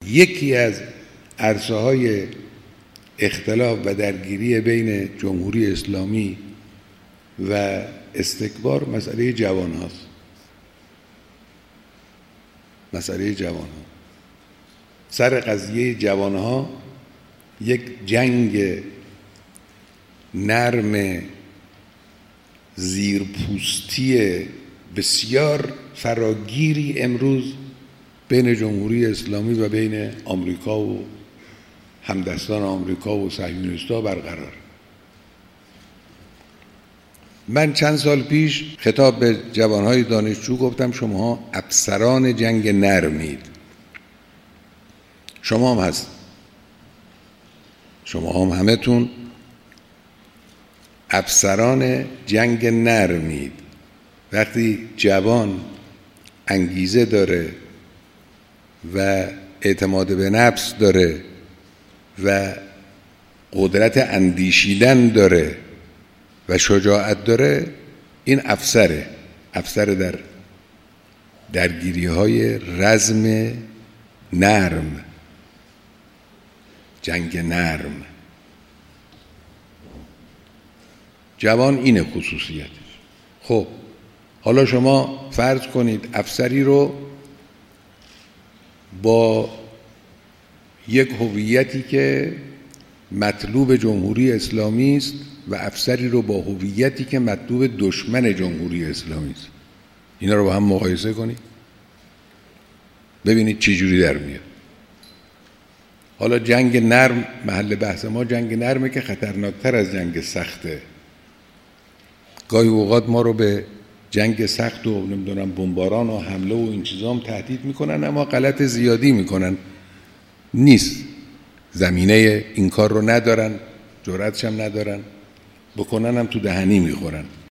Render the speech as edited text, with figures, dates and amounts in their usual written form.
یکی از عرصه‌های اختلاف و درگیری بین جمهوری اسلامی و استکبار مسئله جوان هاست. مسئله جوان ها. سر قضیه جوان ها یک جنگ نرم زیرپوستی بسیار فراگیری امروز بین جمهوری اسلامی و بین آمریکا و همدستان آمریکا و صهیونیست‌ها برقرار. من چند سال پیش خطاب به جوانهای دانشجو گفتم شماها افسران جنگ نرمید. شما هم هست. شما هم همتون افسران جنگ نرمید. وقتی جوان انگیزه داره و اعتماد به نفس داره و قدرت اندیشیدن داره و شجاعت داره، این افسر در درگیری های رزم نرم، جنگ نرم. جوان اینه خصوصیتش. خب حالا شما فرض کنید افسری رو با یک هویتی که مطلوب جمهوری اسلامی است و افسری رو با هویتی که مطلوب دشمن جمهوری اسلامی است، اینا رو با هم مقایسه کنید ببینید چه جوری در میاد. حالا جنگ نرم، محل بحث ما جنگ نرمه که خطرناکتر از جنگ سخته. گاهی اوقات ما رو به جنگ سخت و نمیدونم بمباران و حمله و این چیزا هم تهدید میکنن، اما غلط زیادی میکنن. نیست، زمینه این کار رو ندارن، جرأتش هم ندارن، بکنن هم تو دهنی میخورن.